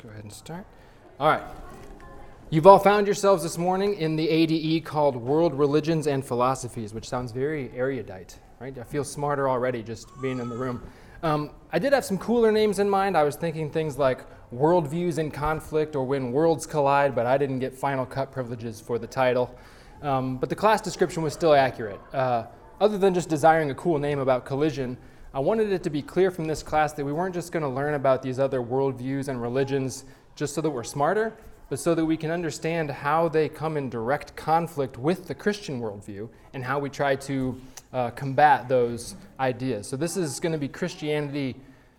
Go ahead and start. All right. You've all found yourselves this morning in the ADE called World Religions and Philosophies, which sounds very erudite, right? I feel smarter already just being in the room. I did have some cooler names in mind. I was thinking things like Worldviews in Conflict or When Worlds Collide, but I didn't get final cut privileges for the title. But the class description was still accurate. Other than just desiring a cool name about collision, I wanted it to be clear from this class that we weren't just going to learn about these other worldviews and religions just so that we're smarter, but so that we can understand how they come in direct conflict with the Christian worldview and how we try to combat those ideas. So this is going to be Christianity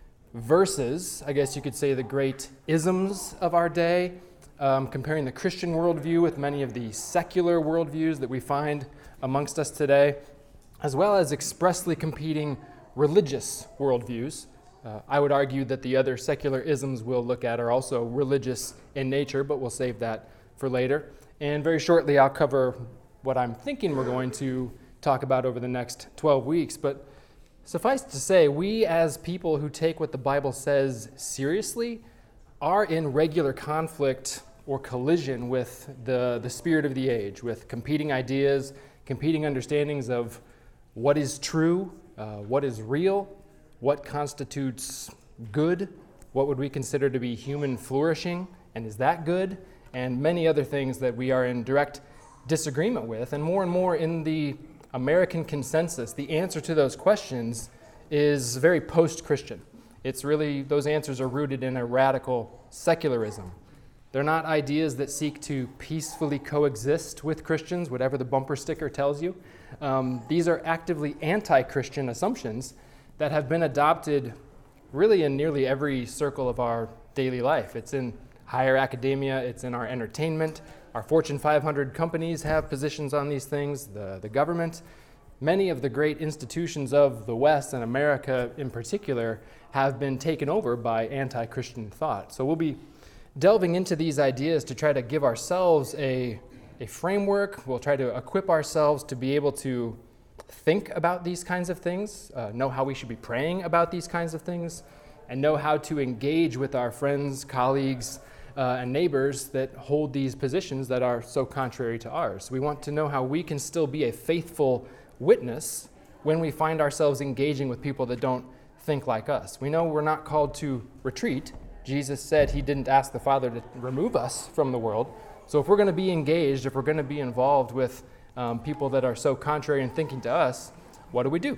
versus, I guess you could say, the great isms of our day, comparing the Christian worldview with many of the secular worldviews that we find amongst us today, as well as expressly competing religious worldviews. I would argue that the other secular isms we'll look at are also religious in nature, but we'll save that for later. And very shortly, I'll cover what I'm thinking we're going to talk about over the next 12 weeks. But suffice to say, we as people who take what the Bible says seriously are in regular conflict or collision with the spirit of the age, with competing ideas, competing understandings of what is true, what is real, what constitutes good, what would we consider to be human flourishing, and is that good, and many other things that we are in direct disagreement with. And more in the American consensus, the answer to those questions is very post-Christian. It's really, those answers are rooted in a radical secularism. They're not ideas that seek to peacefully coexist with Christians, whatever the bumper sticker tells you. These are actively anti-Christian assumptions that have been adopted really in nearly every circle of our daily life. It's in higher academia, it's in our entertainment. Our Fortune 500 companies have positions on these things, the government. Many of the great institutions of the West and America in particular have been taken over by anti-Christian thought. So we'll be delving into these ideas to try to give ourselves a framework. We'll try to equip ourselves to be able to think about these kinds of things, know how we should be praying about these kinds of things, and know how to engage with our friends, colleagues, and neighbors that hold these positions that are so contrary to ours. We want to know how we can still be a faithful witness when we find ourselves engaging with people that don't think like us. We know we're not called to retreat. Jesus said he didn't ask the Father to remove us from the world. So if we're going to be engaged, if we're going to be involved with people that are so contrary in thinking to us, what do we do?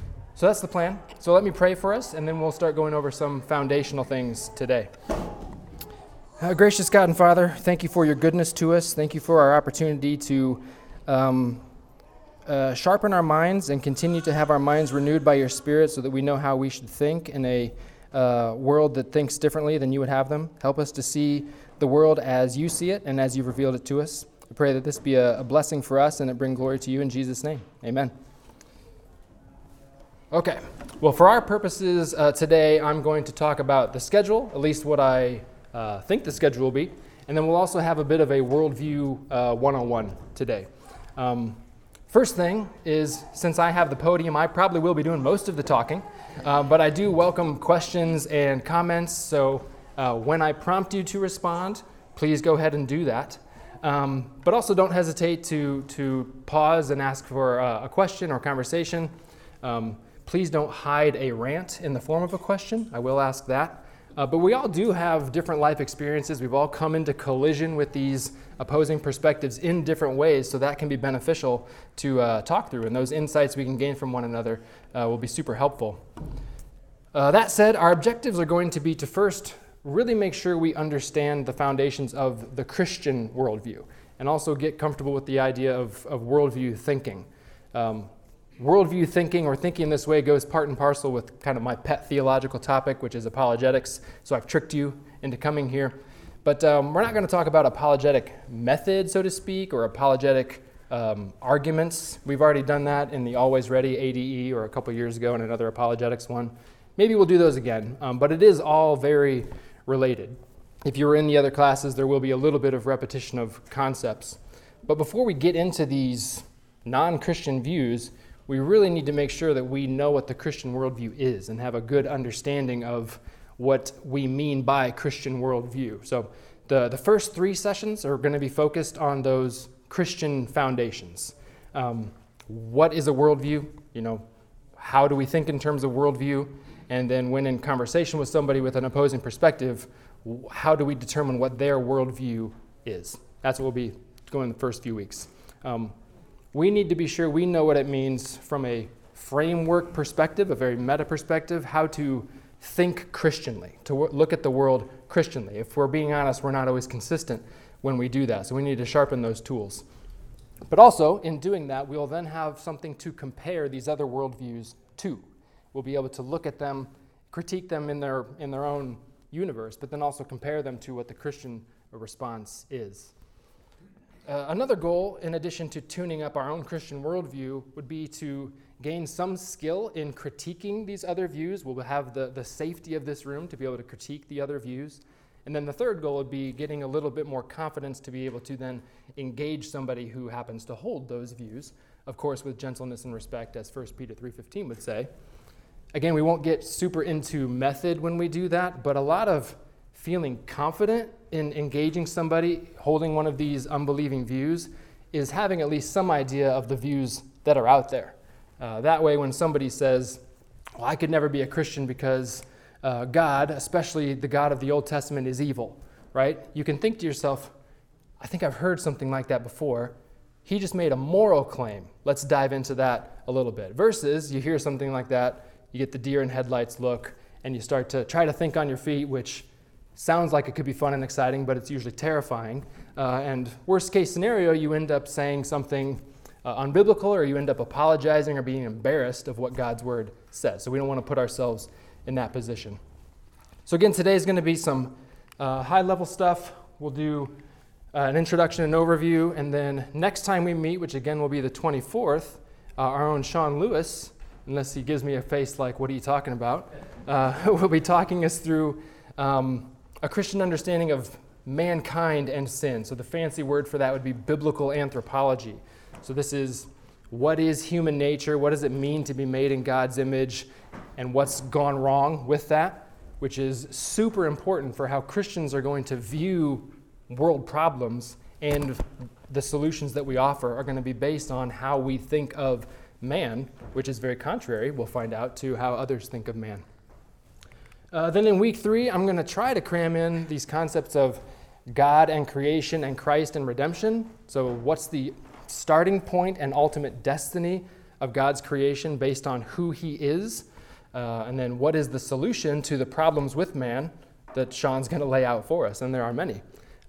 So that's the plan. So let me pray for us, and then we'll start going over some foundational things today. Gracious God and Father, thank you for your goodness to us. Thank you for our opportunity to sharpen our minds and continue to have our minds renewed by your Spirit so that we know how we should think in a world that thinks differently than you would have them. Help us to see the world as you see it and as you've revealed it to us. I pray that this be a blessing for us and it bring glory to you in Jesus' name. Amen. Okay. Well, for our purposes today, I'm going to talk about the schedule, at least what I think the schedule will be, and then we'll also have a bit of a worldview 101 today. First thing is, since I have the podium, I probably will be doing most of the talking, but I do welcome questions and comments, so when I prompt you to respond, please go ahead and do that. But also don't hesitate to pause and ask for a question or conversation. Please don't hide a rant in the form of a question. I will ask that. But we all do have different life experiences. We've all come into collision with these opposing perspectives in different ways, so that can be beneficial to talk through. And those insights we can gain from one another will be super helpful. That said, our objectives are going to be to first really make sure we understand the foundations of the Christian worldview and also get comfortable with the idea of worldview thinking. Worldview thinking or thinking this way goes part and parcel with kind of my pet theological topic, which is apologetics. So I've tricked you into coming here. But we're not going to talk about apologetic method, so to speak, or apologetic arguments. We've already done that in the Always Ready ADE or a couple years ago in another apologetics one. Maybe we'll do those again, but it is all very related. If you were in the other classes, there will be a little bit of repetition of concepts. But before we get into these non-Christian views, we really need to make sure that we know what the Christian worldview is and have a good understanding of what we mean by Christian worldview. So the first 3 sessions are going to be focused on those Christian foundations. What is a worldview? How do we think in terms of worldview? And then when in conversation with somebody with an opposing perspective, how do we determine what their worldview is? That's what we'll be going the first few weeks. We need to be sure we know what it means from a framework perspective, a very meta perspective, how to think Christianly, to look at the world Christianly. If we're being honest, we're not always consistent when we do that, so we need to sharpen those tools. But also, in doing that, we'll then have something to compare these other worldviews to. We'll be able to look at them, critique them in their own universe, but then also compare them to what the Christian response is. Another goal, in addition to tuning up our own Christian worldview, would be to gain some skill in critiquing these other views. We'll have the safety of this room to be able to critique the other views. And then the third goal would be getting a little bit more confidence to be able to then engage somebody who happens to hold those views, of course with gentleness and respect, as 1 Peter 3:15 would say. Again, we won't get super into method when we do that, but a lot of feeling confident in engaging somebody holding one of these unbelieving views is having at least some idea of the views that are out there. That way, when somebody says, well, I could never be a Christian because God, especially the God of the Old Testament, is evil, right? You can think to yourself, I think I've heard something like that before. He just made a moral claim. Let's dive into that a little bit. Versus you hear something like that, you get the deer in headlights look, and you start to try to think on your feet, which sounds like it could be fun and exciting, but it's usually terrifying. And worst case scenario, you end up saying something unbiblical, or you end up apologizing or being embarrassed of what God's word says. So we don't want to put ourselves in that position. So again, today is going to be some high-level stuff. We'll do an introduction and overview, and then next time we meet, which again will be the 24th, our own Sean Lewis, unless he gives me a face like, what are you talking about, will be talking us through a Christian understanding of mankind and sin. So the fancy word for that would be biblical anthropology. So this is, what is human nature? What does it mean to be made in God's image? And what's gone wrong with that, which is super important for how Christians are going to view world problems, and the solutions that we offer are going to be based on how we think of man, which is very contrary, we'll find out, to how others think of man. Then in week 3, I'm going to try to cram in these concepts of God and creation and Christ and redemption. So what's the starting point and ultimate destiny of God's creation based on who he is? And then what is the solution to the problems with man that Sean's going to lay out for us? And there are many.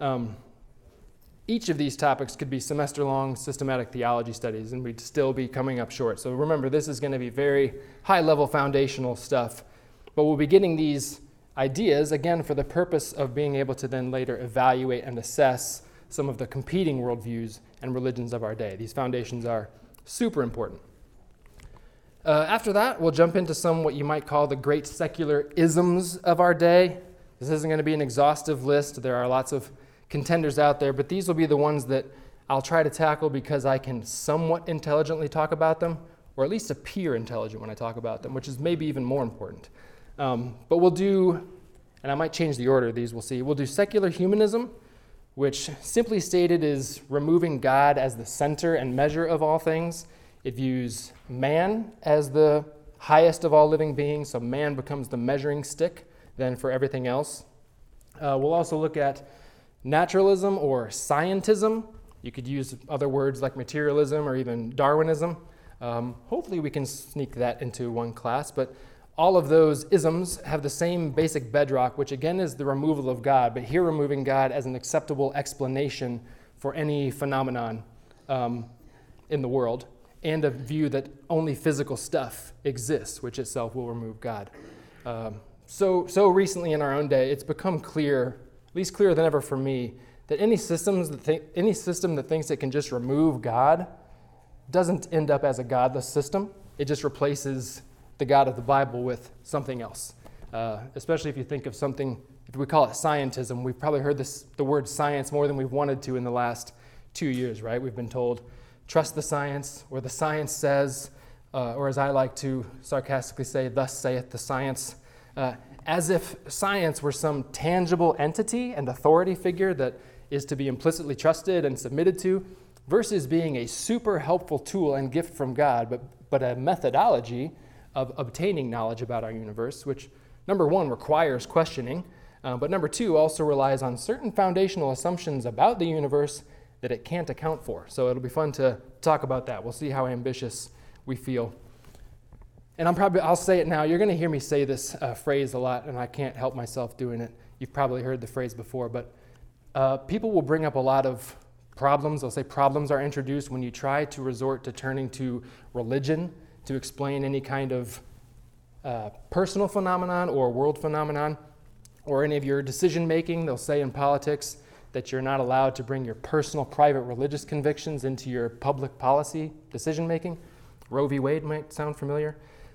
Each of these topics could be semester-long systematic theology studies, and we'd still be coming up short. So remember, this is going to be very high-level foundational stuff. But we'll be getting these ideas, again, for the purpose of being able to then later evaluate and assess some of the competing worldviews and religions of our day. These foundations are super important. After that, we'll jump into some what you might call the great secular isms of our day. This isn't going to be an exhaustive list. There are lots of contenders out there, but these will be the ones that I'll try to tackle because I can somewhat intelligently talk about them, or at least appear intelligent when I talk about them, which is maybe even more important. But we'll do, and I might change the order of these, we'll see. We'll do secular humanism, which simply stated is removing God as the center and measure of all things. It views man as the highest of all living beings, so man becomes the measuring stick then for everything else. We'll also look at naturalism or scientism. You could use other words like materialism or even Darwinism. Hopefully we can sneak that into one class, but all of those isms have the same basic bedrock, which again is the removal of God, but here removing God as an acceptable explanation for any phenomenon in the world, and a view that only physical stuff exists, which itself will remove God. So recently in our own day, it's become clear, at least clearer than ever for me, that any system that thinks it can just remove God doesn't end up as a godless system. It just replaces the God of the Bible with something else. Especially if you think of something, if we call it scientism, we've probably heard the word science more than we've wanted to in the last 2 years, right? We've been told, trust the science, or the science says, or as I like to sarcastically say, thus saith the science. as if science were some tangible entity and authority figure that is to be implicitly trusted and submitted to, versus being a super helpful tool and gift from God, but a methodology of obtaining knowledge about our universe, which, number one, requires questioning, but number two, also relies on certain foundational assumptions about the universe that it can't account for. So it'll be fun to talk about that. We'll see how ambitious we feel. And I'll say it now. You're going to hear me say this phrase a lot, and I can't help myself doing it. You've probably heard the phrase before, but people will bring up a lot of problems. They'll say problems are introduced when you try to resort to turning to religion to explain any kind of personal phenomenon or world phenomenon, or any of your decision making. They'll say in politics that you're not allowed to bring your personal, private religious convictions into your public policy decision making. Roe v. Wade might sound familiar.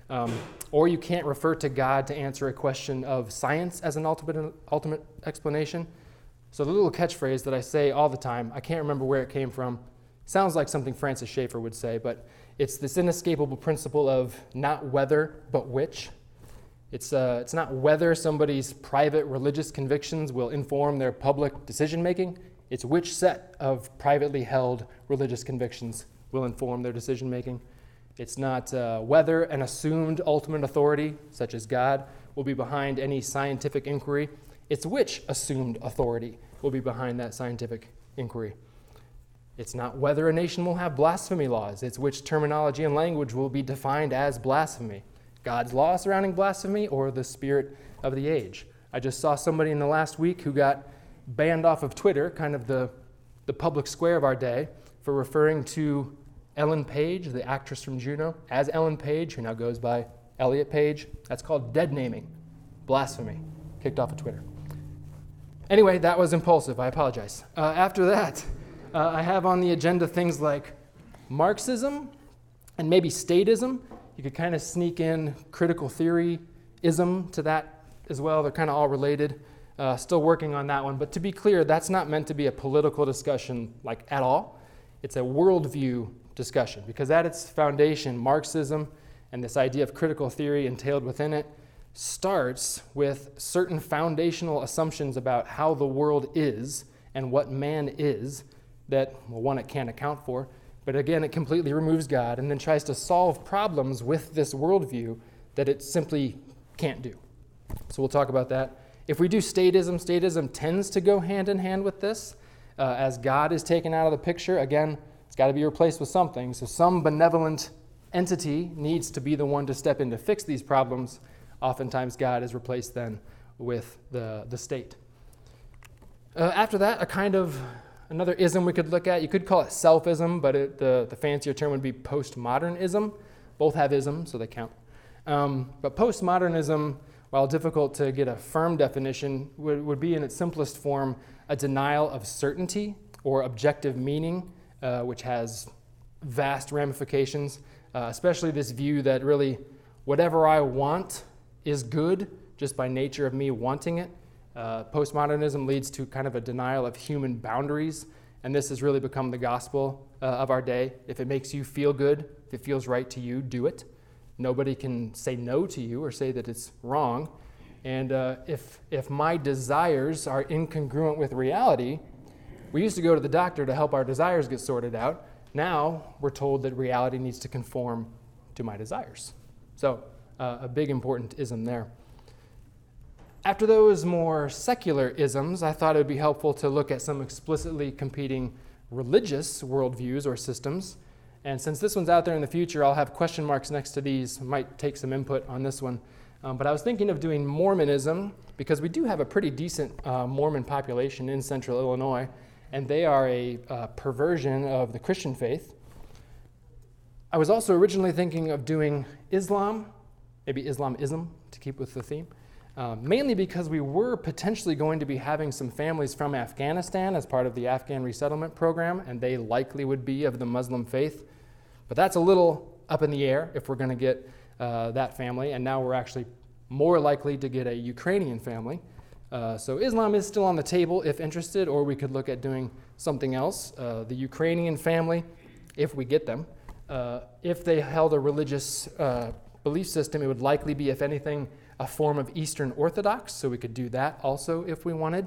Or you can't refer to God to answer a question of science as an ultimate explanation. So the little catchphrase that I say all the time, I can't remember where it came from, sounds like something Francis Schaeffer would say, but it's this inescapable principle of not whether, but which. It's not whether somebody's private religious convictions will inform their public decision-making. It's which set of privately held religious convictions will inform their decision-making. It's not whether an assumed ultimate authority, such as God, will be behind any scientific inquiry. It's which assumed authority will be behind that scientific inquiry. It's not whether a nation will have blasphemy laws. It's which terminology and language will be defined as blasphemy. God's law surrounding blasphemy or the spirit of the age. I just saw somebody in the last week who got banned off of Twitter, kind of the public square of our day, for referring to Ellen Page, the actress from Juno, as Ellen Page, who now goes by Elliot Page. That's called dead naming. Blasphemy. Kicked off of Twitter. Anyway, that was impulsive. I apologize. After that, I have on the agenda things like Marxism and maybe statism. You could kind of sneak in critical theory-ism to that as well. They're kind of all related. Still working on that one. But to be clear, that's not meant to be a political discussion like at all. It's a worldview discussion because at its foundation, Marxism and this idea of critical theory entailed within it starts with certain foundational assumptions about how the world is and what man is that, well, one, it can't account for, but again, it completely removes God and then tries to solve problems with this worldview that it simply can't do. So we'll talk about that. If we do statism tends to go hand in hand with this. As God is taken out of the picture, again, it's got to be replaced with something. So some benevolent entity needs to be the one to step in to fix these problems. Oftentimes God is replaced then with the state. After that, another ism we could look at, you could call it selfism, but the fancier term would be postmodernism. Both have ism, so they count. But postmodernism, while difficult to get a firm definition, would be in its simplest form a denial of certainty or objective meaning, which has vast ramifications, especially this view that really whatever I want is good just by nature of me wanting it. Postmodernism leads to kind of a denial of human boundaries, and this has really become the gospel of our day. If it makes you feel good, if it feels right to you, do it. Nobody can say no to you or say that it's wrong. And if my desires are incongruent with reality, we used to go to the doctor to help our desires get sorted out. Now we're told that reality needs to conform to my desires. So a big important ism there. After those more secular isms, I thought it would be helpful to look at some explicitly competing religious worldviews or systems. And since this one's out there in the future, I'll have question marks next to these. I might take some input on this one. But I was thinking of doing Mormonism because we do have a pretty decent Mormon population in central Illinois, and they are a perversion of the Christian faith. I was also originally thinking of doing Islam, maybe Islamism to keep with the theme, mainly because we were potentially going to be having some families from Afghanistan as part of the Afghan resettlement program, and they likely would be of the Muslim faith. But that's a little up in the air if we're going to get that family, and now we're actually more likely to get a Ukrainian family. So Islam is still on the table if interested, or we could look at doing something else. The Ukrainian family, if we get them, if they held a religious belief system, it would likely be, if anything, a form of Eastern Orthodox, so we could do that also if we wanted.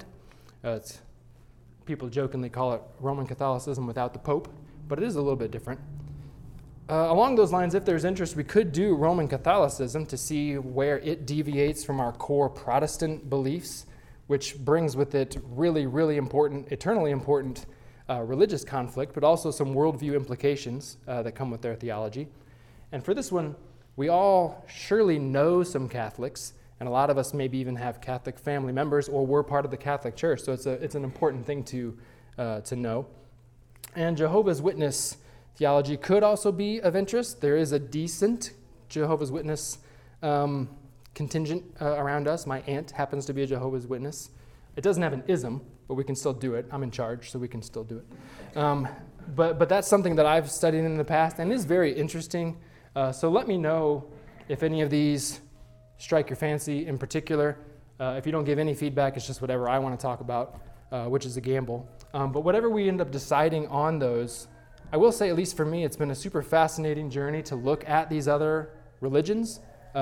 People jokingly call it Roman Catholicism without the Pope, but it is a little bit different. Along those lines, if there's interest, we could do Roman Catholicism to see where it deviates from our core Protestant beliefs, which brings with it really, really important, eternally important religious conflict, but also some worldview implications that come with their theology. And for this one, we all surely know some Catholics, and a lot of us maybe even have Catholic family members or were part of the Catholic Church, so it's an important thing to know. And Jehovah's Witness theology could also be of interest. There is a decent Jehovah's Witness contingent around us. My aunt happens to be a Jehovah's Witness. It doesn't have an ism, but we can still do it. I'm in charge, so we can still do it. But that's something that I've studied in the past and is very interesting. So let me know if any of these strike your fancy in particular. If you don't give any feedback, it's just whatever I want to talk about, which is a gamble. But whatever we end up deciding on those, I will say, at least for me, it's been a super fascinating journey to look at these other religions,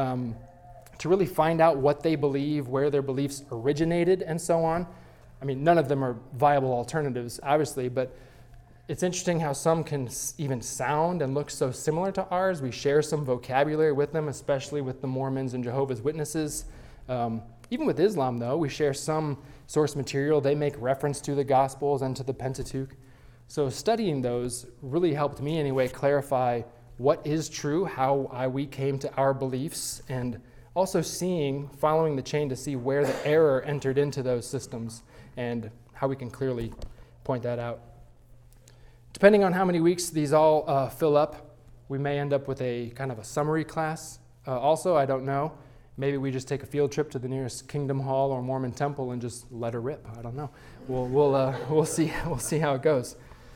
to really find out what they believe, where their beliefs originated, and so on. I mean, none of them are viable alternatives, obviously, but it's interesting how some can even sound and look so similar to ours. We share some vocabulary with them, especially with the Mormons and Jehovah's Witnesses. Even with Islam, though, we share some source material. They make reference to the Gospels and to the Pentateuch. So studying those really helped me anyway clarify what is true, how we came to our beliefs, and also following the chain to see where the error entered into those systems and how we can clearly point that out. Depending on how many weeks these all fill up, we may end up with a kind of a summary class. Also, I don't know. Maybe we just take a field trip to the nearest Kingdom Hall or Mormon temple and just let her rip. I don't know. We'll see. We'll see how it goes.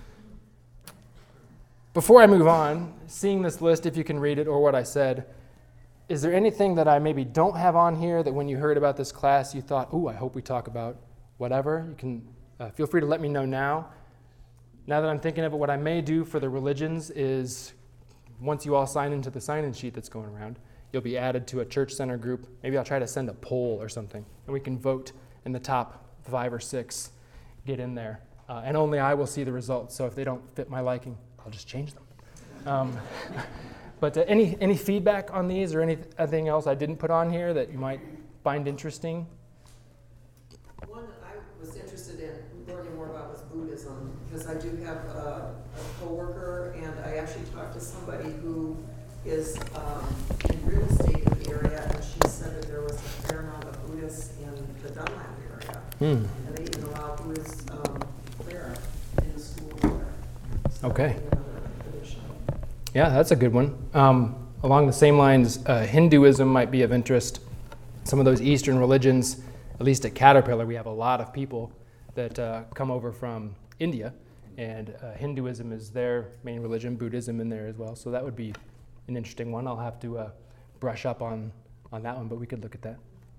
Before I move on, seeing this list, if you can read it or what I said, is there anything that I maybe don't have on here that when you heard about this class you thought, I hope we talk about whatever? You can feel free to let me know now. Now that I'm thinking of it, what I may do for the religions is once you all sign into the sign-in sheet that's going around, you'll be added to a church center group. Maybe I'll try to send a poll or something, and we can vote in the top 5 or 6, get in there. And only I will see the results, so if they don't fit my liking, I'll just change them. But any feedback on these or anything else I didn't put on here that you might find interesting? One I was interested in learning more about was Buddhism, because I do have a coworker, and I actually talked to somebody who is in real estate in the area, and she said that there was a fair amount of Buddhists in the Dunlap area, and they even allow Buddhists there in the school there. So okay. Yeah, that's a good one. Along the same lines, Hinduism might be of interest. Some of those Eastern religions, at least at Caterpillar, we have a lot of people that come over from India, and Hinduism is their main religion, Buddhism in there as well. So that would be an interesting one. I'll have to brush up on that one, but we could look at that.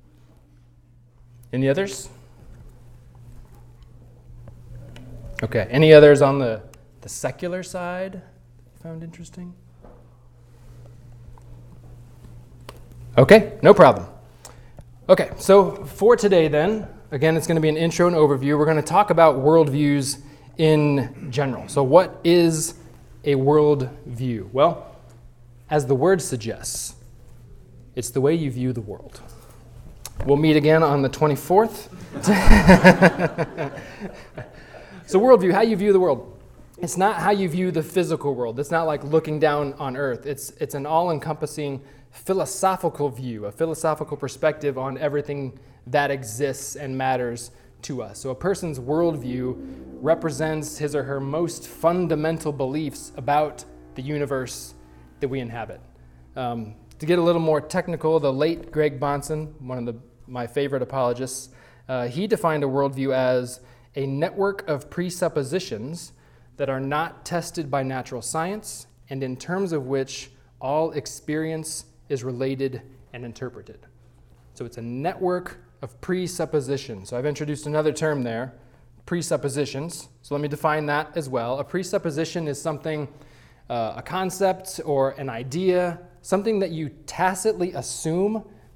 Any others? Okay, any others on the secular side found interesting? Okay, no problem. Okay, so for today then, again, it's going to be an intro and overview. We're going to talk about worldviews in general. So what is a worldview? Well, as the word suggests, it's the way you view the world. We'll meet again on the 24th. So worldview, how you view the world. It's not how you view the physical world. It's not like looking down on earth. It's an all-encompassing philosophical view, a philosophical perspective on everything that exists and matters to us. So a person's worldview represents his or her most fundamental beliefs about the universe that we inhabit. To get a little more technical, the late Greg Bahnsen, one of my favorite apologists, he defined a worldview as a network of presuppositions that are not tested by natural science and in terms of which all experience is related and interpreted. So it's a network of presuppositions. So I've introduced another term there, presuppositions. So let me define that as well. A presupposition is something, a concept or an idea, something that you tacitly assume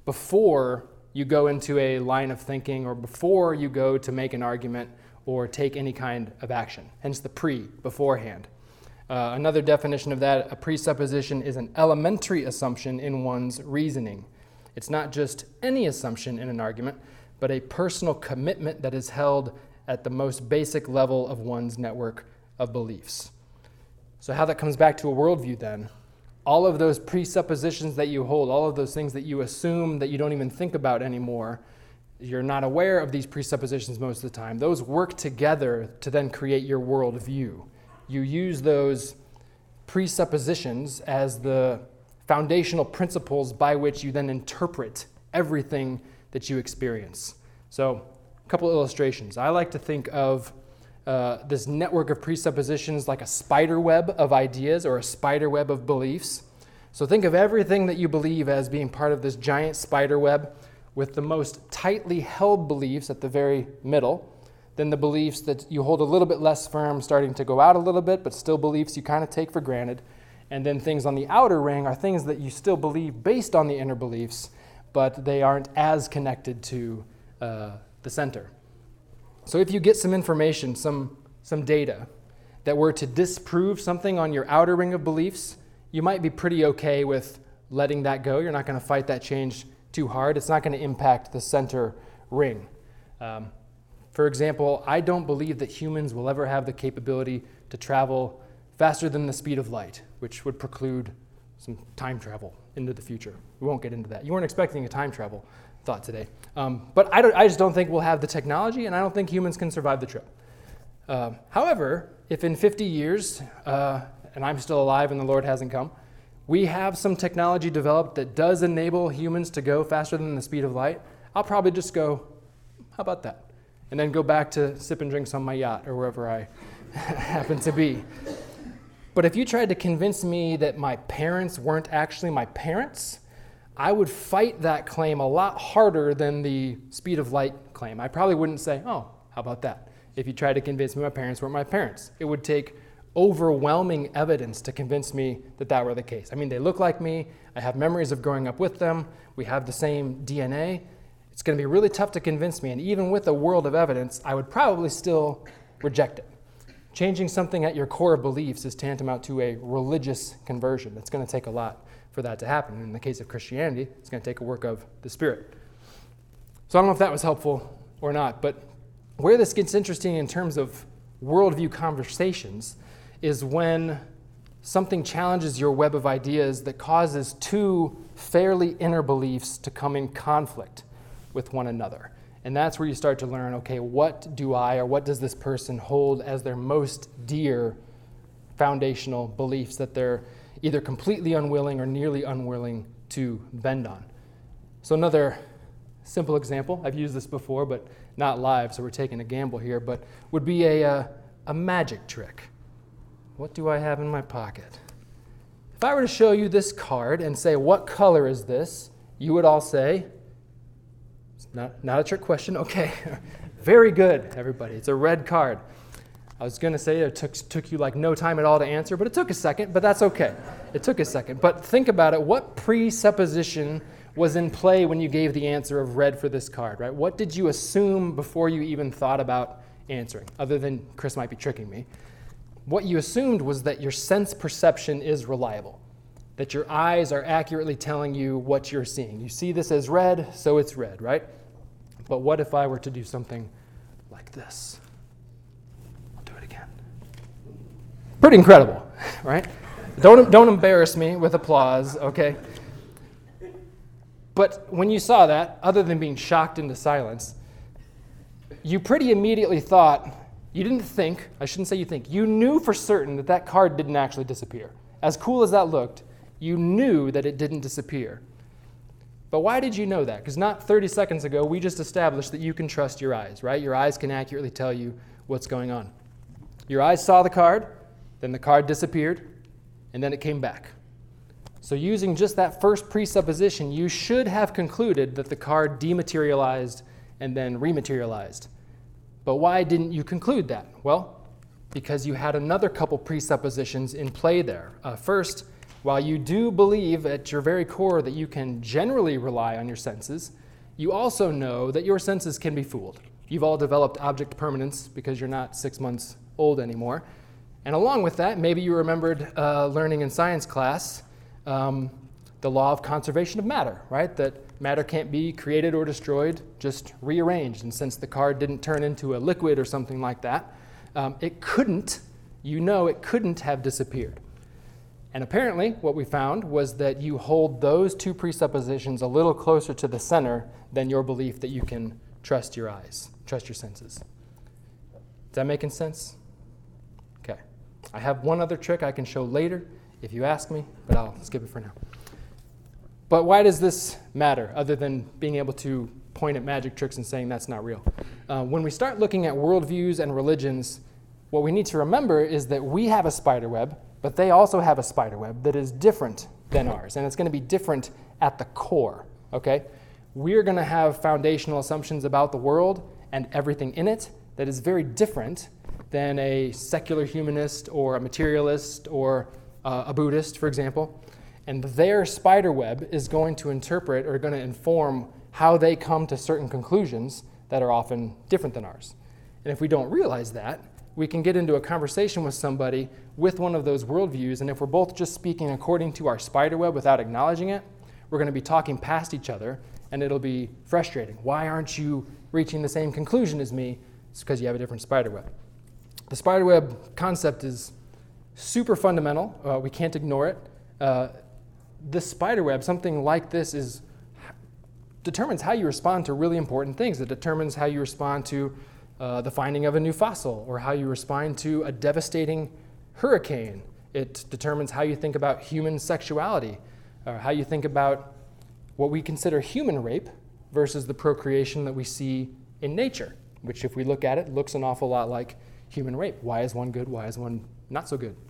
before you go into a line of thinking or before you go to make an argument or take any kind of action, hence the beforehand. Another definition of that, a presupposition is an elementary assumption in one's reasoning. It's not just any assumption in an argument, but a personal commitment that is held at the most basic level of one's network of beliefs. So how that comes back to a worldview then, all of those presuppositions that you hold, all of those things that you assume that you don't even think about anymore, you're not aware of these presuppositions most of the time. Those work together to then create your worldview. You use those presuppositions as the foundational principles by which you then interpret everything that you experience. So, a couple illustrations. I like to think of this network of presuppositions like a spider web of ideas or a spider web of beliefs. So think of everything that you believe as being part of this giant spider web, with the most tightly held beliefs at the very middle, then the beliefs that you hold a little bit less firm starting to go out a little bit, but still beliefs you kind of take for granted. And then things on the outer ring are things that you still believe based on the inner beliefs, but they aren't as connected to the center. So if you get some information, some data that were to disprove something on your outer ring of beliefs, you might be pretty okay with letting that go. You're not going to fight that change too hard. It's not going to impact the center ring. For example, I don't believe that humans will ever have the capability to travel faster than the speed of light, which would preclude some time travel into the future. We won't get into that. You weren't expecting a time travel thought today. But I just don't think we'll have the technology, and I don't think humans can survive the trip. However, if in 50 years, and I'm still alive and the Lord hasn't come, we have some technology developed that does enable humans to go faster than the speed of light, I'll probably just go, how about that? And then go back to sipping drinks on my yacht or wherever I happen to be. But if you tried to convince me that my parents weren't actually my parents, I would fight that claim a lot harder than the speed of light claim. I probably wouldn't say, oh, how about that? If you tried to convince me my parents weren't my parents. It would take overwhelming evidence to convince me that that were the case. I mean, they look like me. I have memories of growing up with them. We have the same DNA. It's going to be really tough to convince me. And even with a world of evidence, I would probably still reject it. Changing something at your core beliefs is tantamount to a religious conversion. It's going to take a lot for that to happen. In the case of Christianity, it's going to take a work of the Spirit. So I don't know if that was helpful or not, but where this gets interesting in terms of worldview conversations is when something challenges your web of ideas that causes two fairly inner beliefs to come in conflict with one another. And that's where you start to learn, okay, what do I or what does this person hold as their most dear foundational beliefs that they're either completely unwilling or nearly unwilling to bend on. So another simple example, I've used this before, but not live, so we're taking a gamble here, but would be a magic trick. What do I have in my pocket? If I were to show you this card and say, what color is this? You would all say, it's not a trick question. Okay, very good, everybody. It's a red card. I was going to say it took you like no time at all to answer, but it took a second, but that's okay. It took a second. But think about it. What presupposition was in play when you gave the answer of red for this card, right? What did you assume before you even thought about answering, other than Chris might be tricking me? What you assumed was that your sense perception is reliable, that your eyes are accurately telling you what you're seeing. You see this as red, so it's red, right? But what if I were to do something like this? I'll do it again. Pretty incredible, right? Don't embarrass me with applause, okay? But when you saw that, other than being shocked into silence, you pretty immediately thought, you didn't think, I shouldn't say you think, you knew for certain that that card didn't actually disappear. As cool as that looked, you knew that it didn't disappear. But why did you know that? Because not 30 seconds ago, we just established that you can trust your eyes, right? Your eyes can accurately tell you what's going on. Your eyes saw the card, then the card disappeared, and then it came back. So using just that first presupposition, you should have concluded that the card dematerialized and then rematerialized. But why didn't you conclude that? Well, because you had another couple presuppositions in play there. First, while you do believe at your very core that you can generally rely on your senses, you also know that your senses can be fooled. You've all developed object permanence because you're not 6 months old anymore. And along with that, maybe you remembered learning in science class the law of conservation of matter, right? That matter can't be created or destroyed, just rearranged. And since the card didn't turn into a liquid or something like that, it couldn't have disappeared. And apparently, what we found was that you hold those two presuppositions a little closer to the center than your belief that you can trust your eyes, trust your senses. Is that making sense? Okay. I have one other trick I can show later if you ask me, but I'll skip it for now. But why does this matter, other than being able to point at magic tricks and saying that's not real? When we start looking at worldviews and religions, what we need to remember is that we have a spider web, but they also have a spider web that is different than ours, and it's going to be different at the core, okay? We're going to have foundational assumptions about the world and everything in it that is very different than a secular humanist or a materialist or a Buddhist, for example. And their spider web is going to interpret or going to inform how they come to certain conclusions that are often different than ours. And if we don't realize that, we can get into a conversation with somebody with one of those worldviews, and if we're both just speaking according to our spider web without acknowledging it, we're going to be talking past each other, and it'll be frustrating. Why aren't you reaching the same conclusion as me? It's because you have a different spider web. The spider web concept is super fundamental. We can't ignore it. The spider web, something like this, determines how you respond to really important things. It determines how you respond to the finding of a new fossil, or how you respond to a devastating hurricane. It determines how you think about human sexuality, or how you think about what we consider human rape versus the procreation that we see in nature, which, if we look at it, looks an awful lot like human rape. Why is one good? Why is one not so good?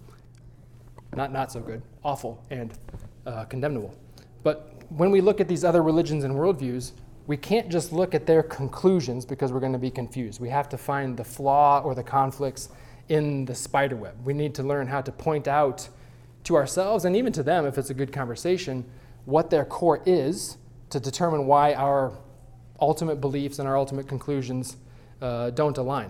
Not so good, awful and condemnable. But when we look at these other religions and worldviews, we can't just look at their conclusions because we're going to be confused. We have to find the flaw or the conflicts in the spider web. We need to learn how to point out to ourselves, and even to them if it's a good conversation, what their core is to determine why our ultimate beliefs and our ultimate conclusions don't align.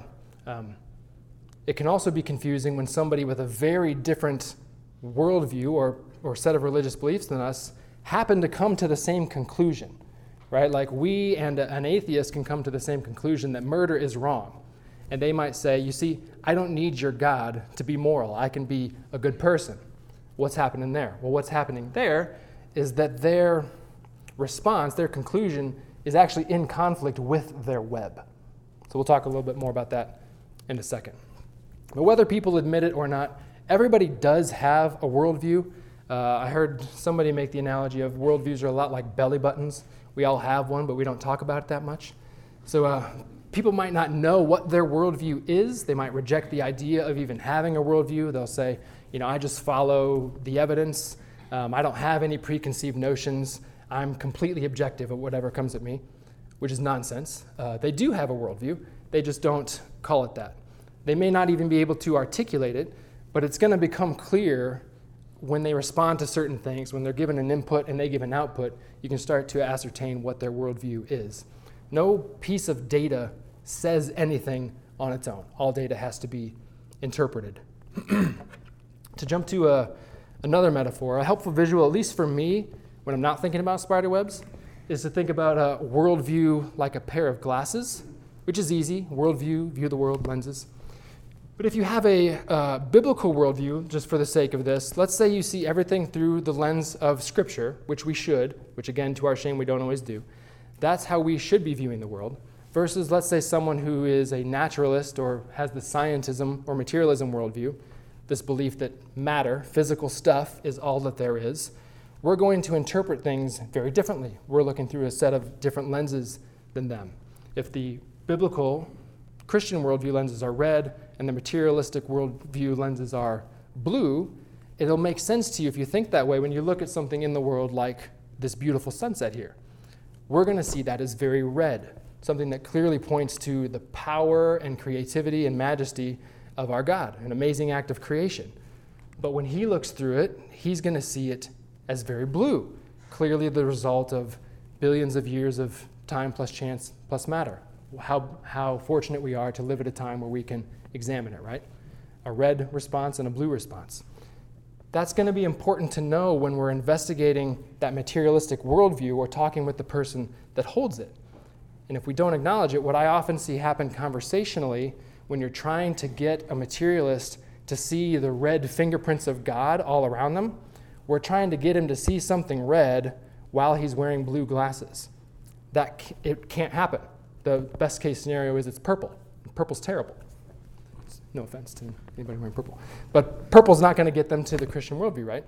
It can also be confusing when somebody with a very different worldview or set of religious beliefs than us happen to come to the same conclusion. Right? Like we and an atheist can come to the same conclusion that murder is wrong. And they might say, you see, I don't need your God to be moral. I can be a good person. What's happening there? Well, what's happening there is that their response, their conclusion, is actually in conflict with their web. So we'll talk a little bit more about that in a second. But whether people admit it or not, everybody does have a worldview. I heard somebody make the analogy of worldviews are a lot like belly buttons. We all have one, but we don't talk about it that much. So people might not know what their worldview is. They might reject the idea of even having a worldview. They'll say, I just follow the evidence. I don't have any preconceived notions. I'm completely objective at whatever comes at me, which is nonsense. They do have a worldview. They just don't call it that. They may not even be able to articulate it, but it's going to become clear when they respond to certain things, when they're given an input and they give an output, you can start to ascertain what their worldview is. No piece of data says anything on its own. All data has to be interpreted. To jump to another metaphor, a helpful visual, at least for me, when I'm not thinking about spider webs, is to think about a worldview like a pair of glasses, which is easy. Worldview, view the world, lenses. But if you have a biblical worldview, just for the sake of this, let's say you see everything through the lens of Scripture, which we should, which again, to our shame, we don't always do. That's how we should be viewing the world, versus let's say someone who is a naturalist or has the scientism or materialism worldview, this belief that matter, physical stuff, is all that there is. We're going to interpret things very differently. We're looking through a set of different lenses than them. If the biblical Christian worldview lenses are red and the materialistic worldview lenses are blue, it'll make sense to you if you think that way when you look at something in the world like this beautiful sunset here. We're going to see that as very red, something that clearly points to the power and creativity and majesty of our God, an amazing act of creation. But when he looks through it, he's going to see it as very blue, clearly the result of billions of years of time plus chance plus matter. How fortunate we are to live at a time where we can examine it, right? A red response and a blue response. That's going to be important to know when we're investigating that materialistic worldview or talking with the person that holds it. And if we don't acknowledge it, what I often see happen conversationally when you're trying to get a materialist to see the red fingerprints of God all around them, we're trying to get him to see something red while he's wearing blue glasses. It can't happen. The best case scenario is it's purple. Purple's terrible. No offense to anybody wearing purple. But purple's not going to get them to the Christian worldview, right?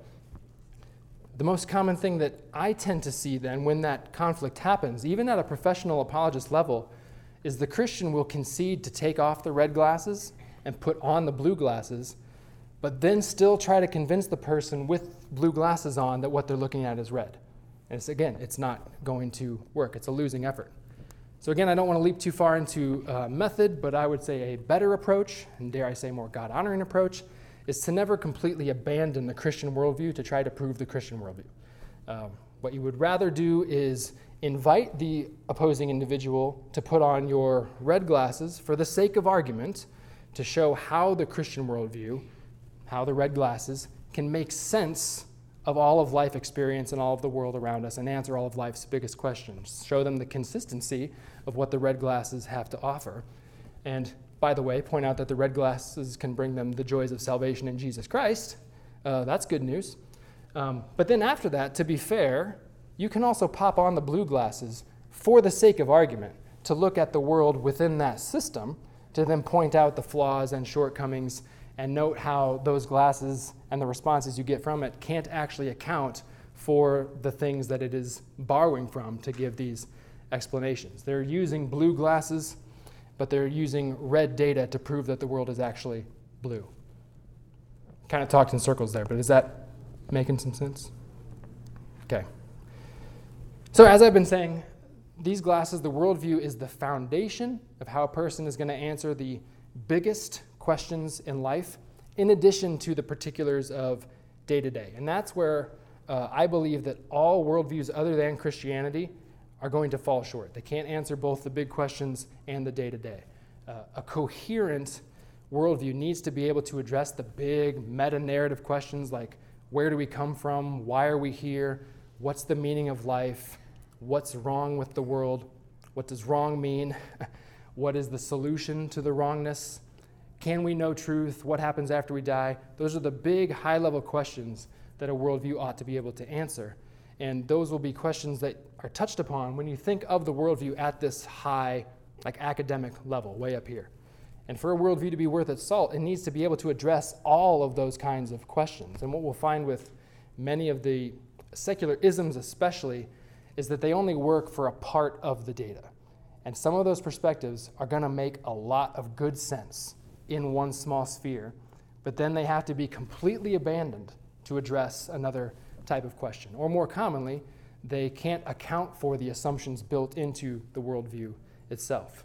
The most common thing that I tend to see then when that conflict happens, even at a professional apologist level, is the Christian will concede to take off the red glasses and put on the blue glasses, but then still try to convince the person with blue glasses on that what they're looking at is red. And it's not going to work. It's a losing effort. So again, I don't want to leap too far into method, but I would say a better approach, and dare I say more God-honoring approach, is to never completely abandon the Christian worldview to try to prove the Christian worldview. What you would rather do is invite the opposing individual to put on your red glasses for the sake of argument to show how the Christian worldview, how the red glasses can make sense of all of life experience and all of the world around us and answer all of life's biggest questions. Show them the consistency of what the red glasses have to offer. And by the way, point out that the red glasses can bring them the joys of salvation in Jesus Christ. That's good news. But then after that, to be fair, you can also pop on the blue glasses for the sake of argument to look at the world within that system, to then point out the flaws and shortcomings and note how those glasses and the responses you get from it can't actually account for the things that it is borrowing from to give these explanations. They're using blue glasses, but they're using red data to prove that the world is actually blue. Kind of talked in circles there, but is that making some sense? Okay. So as I've been saying, these glasses, the worldview is the foundation of how a person is going to answer the biggest questions in life, in addition to the particulars of day-to-day. And that's where I believe that all worldviews other than Christianity are going to fall short. They can't answer both the big questions and the day-to-day. A coherent worldview needs to be able to address the big meta-narrative questions like, where do we come from? Why are we here? What's the meaning of life? What's wrong with the world? What does wrong mean? What is the solution to the wrongness? Can we know truth? What happens after we die? Those are the big high-level questions that a worldview ought to be able to answer. And those will be questions that are touched upon when you think of the worldview at this high, like academic level, way up here. And for a worldview to be worth its salt, it needs to be able to address all of those kinds of questions. And what we'll find with many of the secular isms especially is that they only work for a part of the data. And some of those perspectives are going to make a lot of good sense in one small sphere, but then they have to be completely abandoned to address another type of question. Or more commonly, they can't account for the assumptions built into the worldview itself.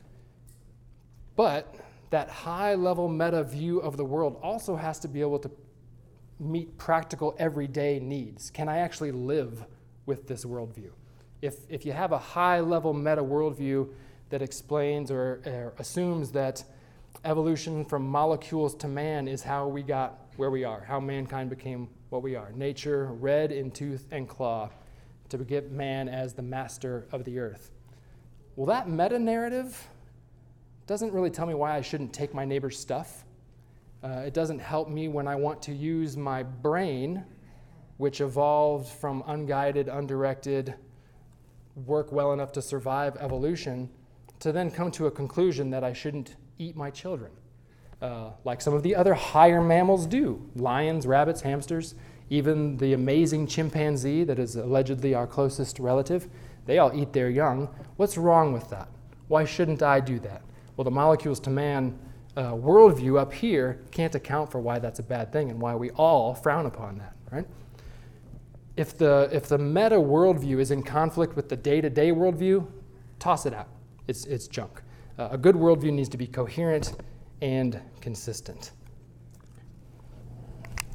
But that high-level meta view of the world also has to be able to meet practical everyday needs. Can I actually live with this worldview? If you have a high-level meta worldview that explains or assumes that evolution from molecules to man is how we got where we are, how mankind became what we are. Nature red in tooth and claw to get man as the master of the earth. Well, that meta-narrative doesn't really tell me why I shouldn't take my neighbor's stuff. It doesn't help me when I want to use my brain, which evolved from unguided, undirected, work well enough to survive evolution, to then come to a conclusion that I shouldn't eat my children, like some of the other higher mammals do. Lions, rabbits, hamsters, even the amazing chimpanzee that is allegedly our closest relative, they all eat their young. What's wrong with that? Why shouldn't I do that? Well, the molecules to man worldview up here can't account for why that's a bad thing and why we all frown upon that, right? If the meta worldview is in conflict with the day-to-day worldview, toss it out. It's junk. A good worldview needs to be coherent and consistent.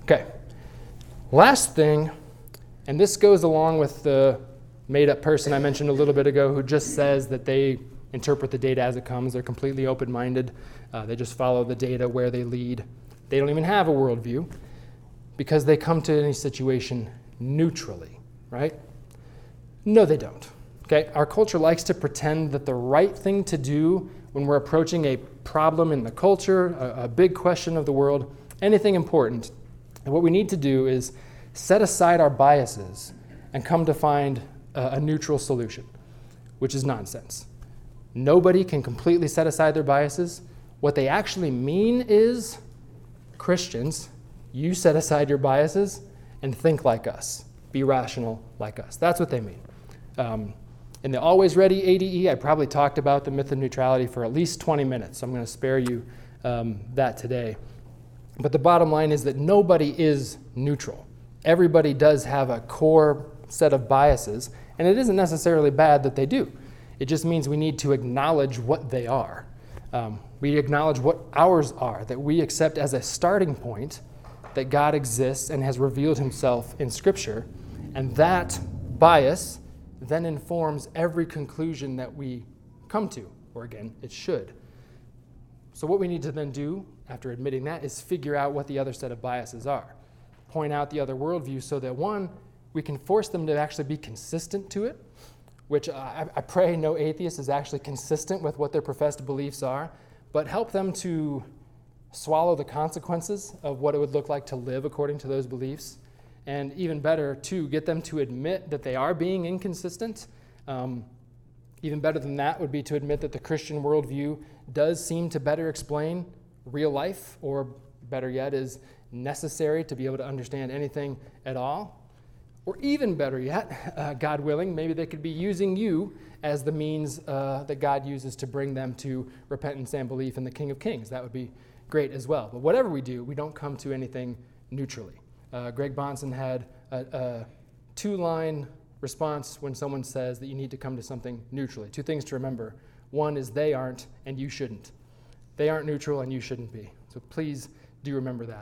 Okay. Last thing, and this goes along with the made-up person I mentioned a little bit ago who just says that they interpret the data as it comes. They're completely open-minded. They just follow the data where they lead. They don't even have a worldview because they come to any situation neutrally, right? No, they don't. Okay? Our culture likes to pretend that the right thing to do when we're approaching a problem in the culture, a big question of the world, anything important, and what we need to do is set aside our biases and come to find a neutral solution, which is nonsense. Nobody can completely set aside their biases. What they actually mean is, Christians, you set aside your biases and think like us. Be rational like us. That's what they mean. In the Always Ready ADE, I probably talked about the myth of neutrality for at least 20 minutes, so I'm going to spare you that today. But the bottom line is that nobody is neutral. Everybody does have a core set of biases, and it isn't necessarily bad that they do. It just means we need to acknowledge what they are. We acknowledge what ours are, that we accept as a starting point that God exists and has revealed himself in Scripture, and that bias then informs every conclusion that we come to, or again, it should. So what we need to then do, after admitting that, is figure out what the other set of biases are. Point out the other worldview so that, one, we can force them to actually be consistent to it, which I pray no atheist is actually consistent with what their professed beliefs are, but help them to swallow the consequences of what it would look like to live according to those beliefs. And even better, to get them to admit that they are being inconsistent. Even better than that would be to admit that the Christian worldview does seem to better explain real life, or better yet, is necessary to be able to understand anything at all. Or even better yet, God willing, maybe they could be using you as the means that God uses to bring them to repentance and belief in the King of Kings. That would be great as well. But whatever we do, we don't come to anything neutrally. Greg Bahnsen had a two-line response when someone says that you need to come to something neutrally. Two things to remember. One is they aren't and you shouldn't. They aren't neutral and you shouldn't be. So please do remember that.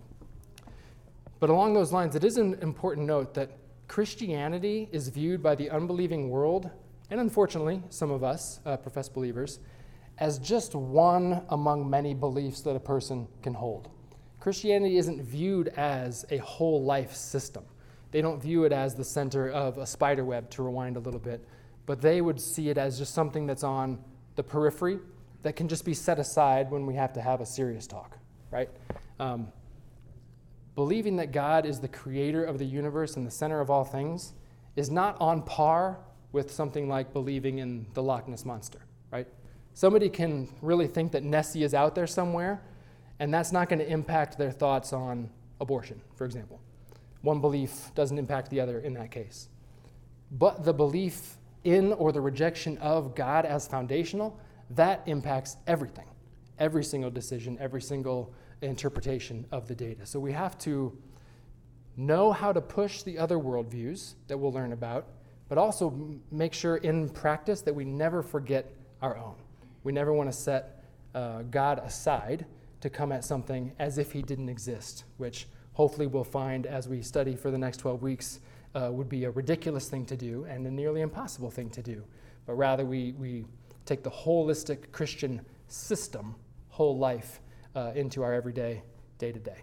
But along those lines, it is an important note that Christianity is viewed by the unbelieving world, and unfortunately, some of us, professed believers, as just one among many beliefs that a person can hold. Christianity isn't viewed as a whole life system. They don't view it as the center of a spider web, to rewind a little bit, but they would see it as just something that's on the periphery that can just be set aside when we have to have a serious talk, right? Believing that God is the creator of the universe and the center of all things is not on par with something like believing in the Loch Ness Monster, right? Somebody can really think that Nessie is out there somewhere, and that's not going to impact their thoughts on abortion, for example. One belief doesn't impact the other in that case. But the belief in or the rejection of God as foundational, that impacts everything, every single decision, every single interpretation of the data. So we have to know how to push the other worldviews that we'll learn about, but also make sure in practice that we never forget our own. We never want to set God aside to come at something as if he didn't exist, which hopefully we'll find as we study for the next 12 weeks would be a ridiculous thing to do and a nearly impossible thing to do. But rather we take the holistic Christian system, whole life, into our everyday, day-to-day.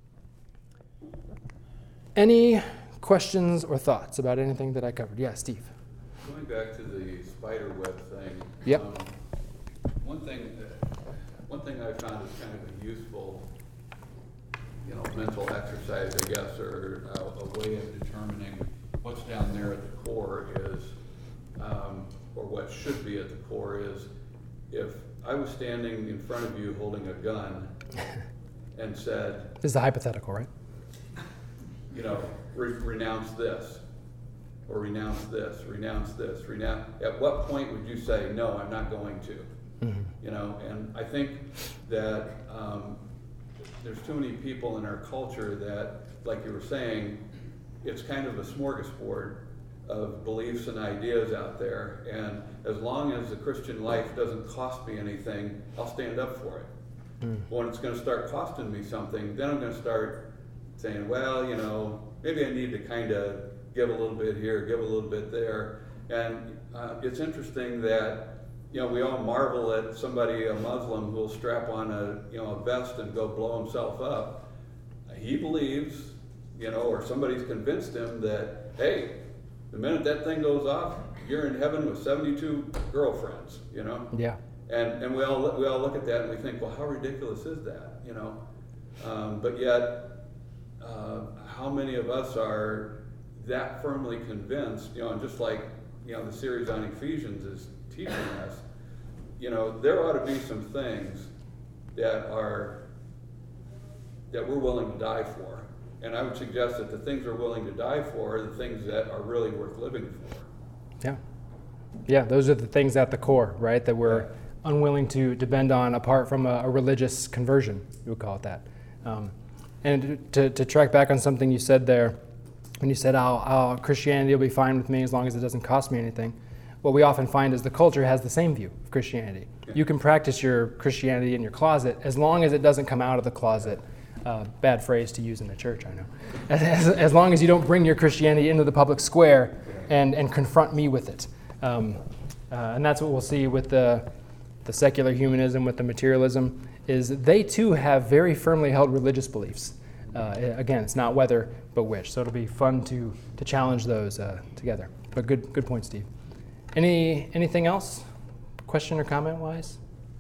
Any questions or thoughts about anything that I covered? Yeah, Steve. Going back to the spider web thing. Yep. One thing I found is kind of a useful, mental exercise, I guess, or a way of determining what's down there at the core is, or what should be at the core is, if I was standing in front of you holding a gun and said, this is a hypothetical, right? Renounce this, or renounce this, at what point would you say, no, I'm not going to? Mm-hmm. And I think that there's too many people in our culture that, like you were saying, it's kind of a smorgasbord of beliefs and ideas out there, and as long as the Christian life doesn't cost me anything, I'll stand up for it. When it's going to start costing me something, then I'm going to start saying, well, maybe I need to kind of give a little bit here, give a little bit there. And it's interesting that, we all marvel at somebody, a Muslim, who'll strap on a vest and go blow himself up. He believes, or somebody's convinced him that, hey, the minute that thing goes off, you're in heaven with 72 girlfriends, Yeah. And we all look at that and we think, well, how ridiculous is that, But yet, how many of us are that firmly convinced, and just like, the series on Ephesians is teaching us, there ought to be some things that we're willing to die for. And I would suggest that the things we're willing to die for are the things that are really worth living for. Yeah. Yeah, those are the things at the core, right, that we're unwilling to depend on apart from a religious conversion, you would call it that. And to track back on something you said there, when you said, Christianity will be fine with me as long as it doesn't cost me anything, what we often find is the culture has the same view of Christianity. Yeah. You can practice your Christianity in your closet as long as it doesn't come out of the closet. Bad phrase to use in the church, I know. As long as you don't bring your Christianity into the public square and confront me with it. And that's what we'll see with the secular humanism, with the materialism, is they too have very firmly held religious beliefs. Again, it's not whether but which, so it'll be fun to challenge those together. But good point, Steve. Anything else, question or comment wise?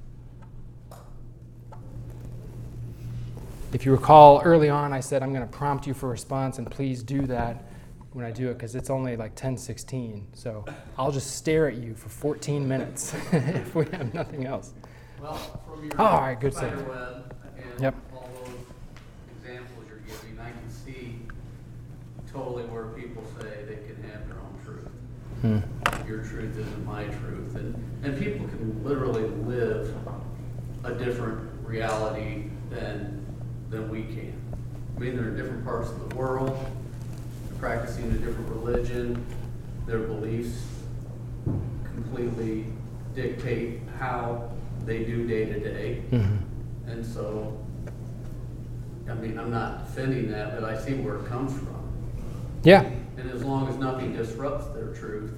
If you recall early on, I said I'm going to prompt you for a response, and please do that when I do it, because it's only like 10:16. So I'll just stare at you for 14 minutes if we have nothing else. Well, from your all right, good spider stuff. web and Yep. all those examples you're giving, I can see totally where people say they can have their own truth. Your truth isn't my truth. And people can literally live a different reality than we can. I mean, they're in different parts of the world, they're practicing a different religion, their beliefs completely dictate how they do day to day. And so, I mean, I'm not defending that, but I see where it comes from. Yeah. And as long as nothing disrupts their truth,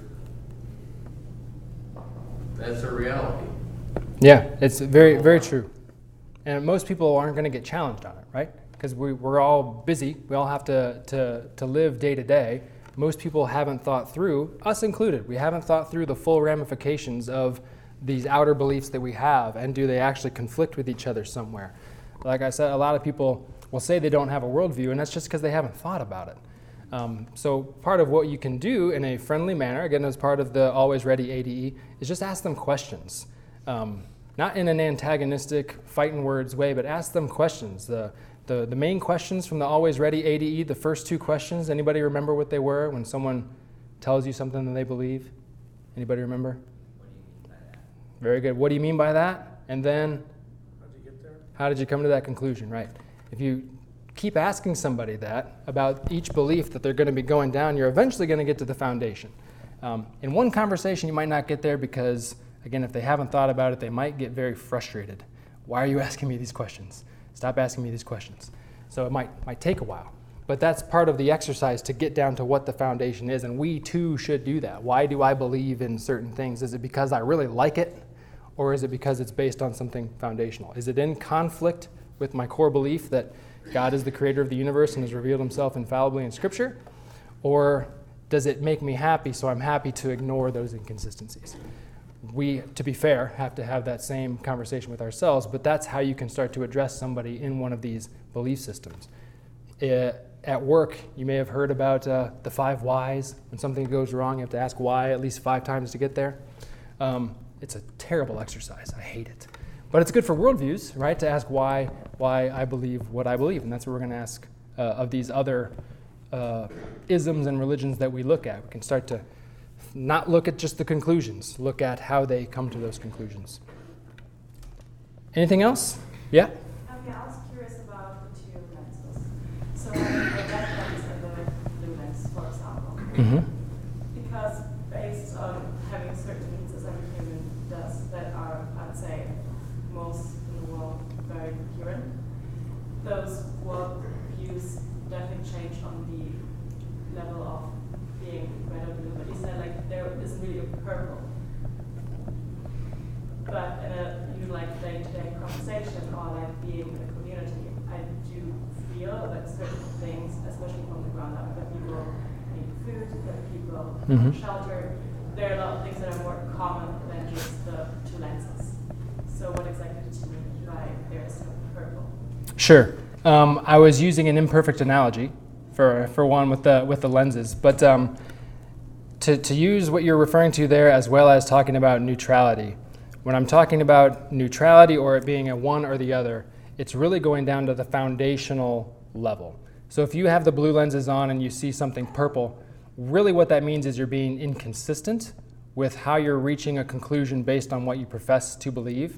that's a reality. Yeah, it's very, very true. And most people aren't going to get challenged on it, right? Because we're all busy. We all have to live day to day. Most people haven't thought through, us included, we haven't thought through the full ramifications of these outer beliefs that we have, and do they actually conflict with each other somewhere? Like I said, a lot of people will say they don't have a worldview, and that's just because they haven't thought about it. So part of what you can do in a friendly manner, again, as part of the Always Ready ADE, is just ask them questions. Not in an antagonistic, fighting words way, but ask them questions. The main questions from the Always Ready ADE, the first two questions, anybody remember what they were when someone tells you something that they believe? Anybody remember? What do you mean by that? Very good. What do you mean by that? And then, How did you get there? how did you come to that conclusion? Right. If you keep asking somebody that about each belief that they're going to be going down, you're eventually going to get to the foundation. In one conversation, you might not get there because, again, if they haven't thought about it, they might get very frustrated. Why are you asking me these questions? Stop asking me these questions. So it might take a while. But that's part of the exercise to get down to what the foundation is, and we too should do that. Why do I believe in certain things? Is it because I really like it, or is it because it's based on something foundational? Is it in conflict with my core belief that God is the creator of the universe and has revealed himself infallibly in Scripture? Or does it make me happy, so I'm happy to ignore those inconsistencies? We, to be fair, have to have that same conversation with ourselves, but that's how you can start to address somebody in one of these belief systems. At work, you may have heard about the 5 whys. When something goes wrong, you have to ask why at least 5 times to get there. It's a terrible exercise. I hate it. But it's good for worldviews, right, to ask why I believe what I believe. And that's what we're going to ask of these other isms and religions that we look at. We can start to not look at just the conclusions, look at how they come to those conclusions. Anything else? Yeah? Yeah, I was curious about the 2 lenses. So the red lens and the blue lens, for example. Because based on having certain needs as every human does that are, I'd say, most in the world very coherent, those world views definitely changed on the level of being red or blue, but you said like there isn't really a purple. But in a like day-to-day conversation or like being in a community, I do feel that certain things, especially from the ground up, that people need food, that people need shelter. There are a lot of things that are more common than just the two lenses. So what exactly do you mean by there is no purple? Sure. I was using an imperfect analogy for one with the lenses, but to use what you're referring to there as well as talking about neutrality. When I'm talking about neutrality or it being a one or the other, it's really going down to the foundational level. So if you have the blue lenses on and you see something purple, really what that means is you're being inconsistent with how you're reaching a conclusion based on what you profess to believe.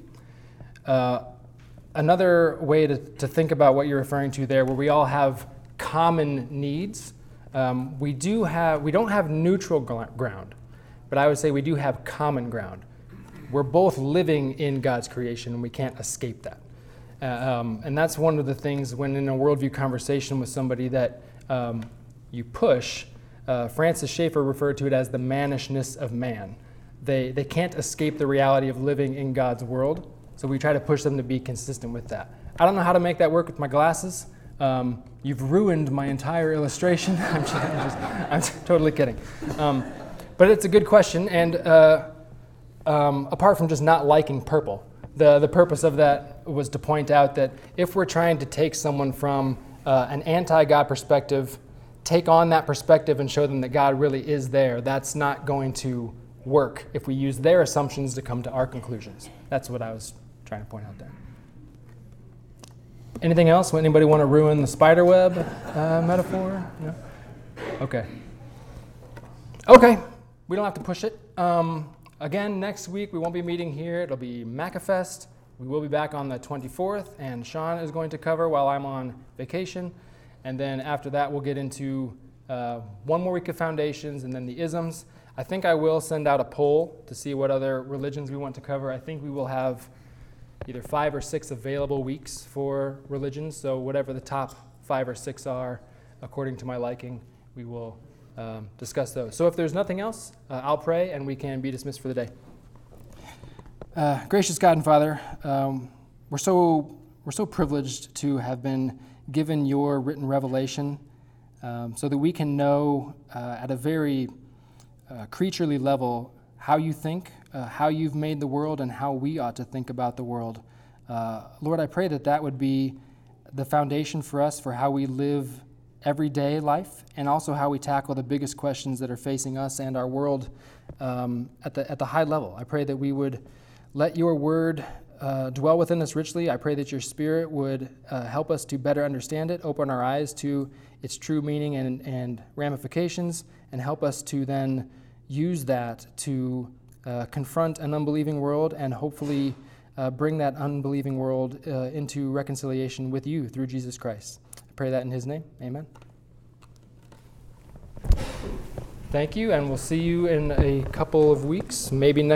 Another way to think about what you're referring to there, where we all have common needs, we don't have neutral ground, but I would say we do have common ground. We're both living in God's creation, and we can't escape that. And that's one of the things when in a worldview conversation with somebody that you push. Francis Schaeffer referred to it as the mannishness of man. They can't escape the reality of living in God's world, so we try to push them to be consistent with that. I don't know how to make that work with my glasses. You've ruined my entire illustration. I'm totally kidding. But it's a good question, and apart from just not liking purple, the purpose of that was to point out that if we're trying to take someone from an anti-God perspective, take on that perspective and show them that God really is there, that's not going to work if we use their assumptions to come to our conclusions. That's what I was trying to point out there. Anything else? Anybody want to ruin the spider web metaphor? No? Okay. We don't have to push it. Again, next week we won't be meeting here. It'll be MACAfest. We will be back on the 24th, and Sean is going to cover while I'm on vacation. And then after that, we'll get into one more week of foundations and then the isms. I think I will send out a poll to see what other religions we want to cover. I think we will have either 5 or 6 available weeks for religions. So whatever the top 5 or 6 are, according to my liking, we will discuss those. So if there's nothing else, I'll pray and we can be dismissed for the day. Gracious God and Father, we're so privileged to have been given your written revelation so that we can know at a very creaturely level how you think, how you've made the world, and how we ought to think about the world. Lord, I pray that that would be the foundation for us for how we live everyday life, and also how we tackle the biggest questions that are facing us and our world at the high level. I pray that we would let your word dwell within us richly. I pray that your Spirit would help us to better understand it, open our eyes to its true meaning and ramifications, and help us to then use that to confront an unbelieving world and hopefully bring that unbelieving world into reconciliation with you through Jesus Christ. I pray that in his name. Amen. Thank you, and we'll see you in a couple of weeks, maybe next